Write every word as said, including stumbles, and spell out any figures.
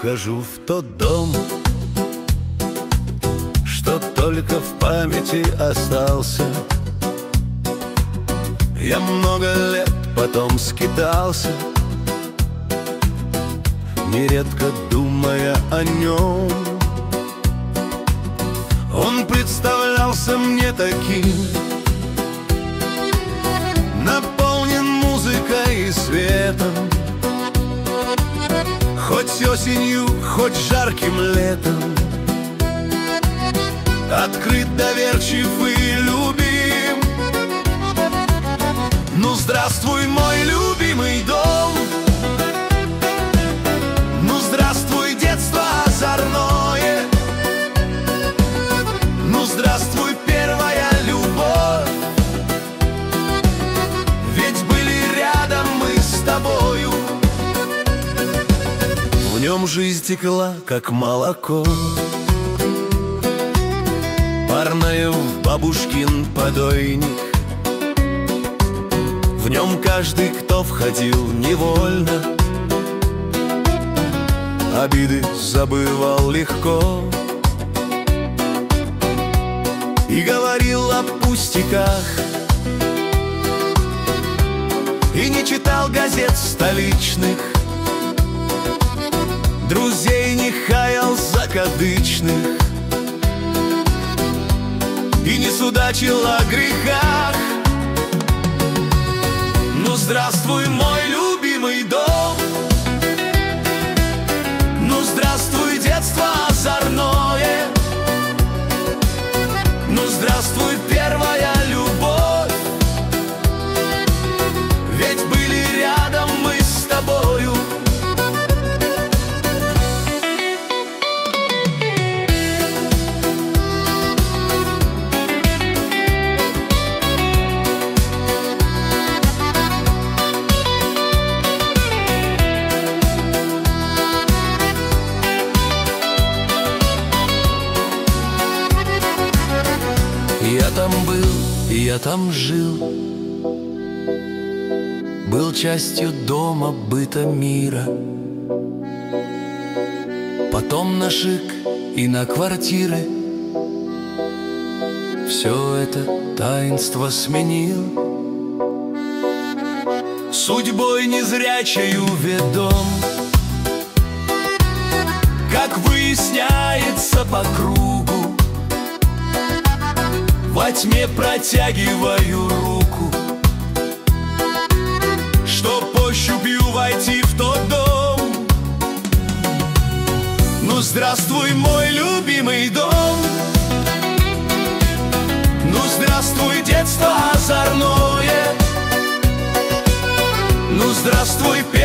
вхожу в тот дом, что только в памяти остался. Я много лет потом скитался, нередко думая о нем. Он представлялся мне таким, наполнен музыкой и светом. Хоть осенью, хоть жарким летом, открыт, доверчив и любим. Ну, здравствуй, мой любимый дом. Ну, здравствуй, детство озорное. Ну, здравствуй, первая любовь. Ведь были рядом мы с тобою. В нем жизнь текла, как молоко, парное в бабушкин подойник. В нем каждый, кто входил невольно, обиды забывал легко и говорил о пустяках, и не читал газет столичных, друзей не хаял закадычных и не судачил о грехах. Ну, здравствуй, мой любимый дом. Ну, здравствуй, детство озорное. Ну, здравствуй, первая любовь. Ведь были рядом мы с тобою. Я там был, я там жил, был частью дома, быта, мира. Потом на шик и на квартиры все это таинство сменил. Судьбой незрячею ведом, как выясняется по кругу, во тьме протягиваю руку, чтоб ощупью войти в тот дом. Ну, здравствуй, мой любимый дом. Ну, здравствуй, детство озорное. Ну, здравствуй,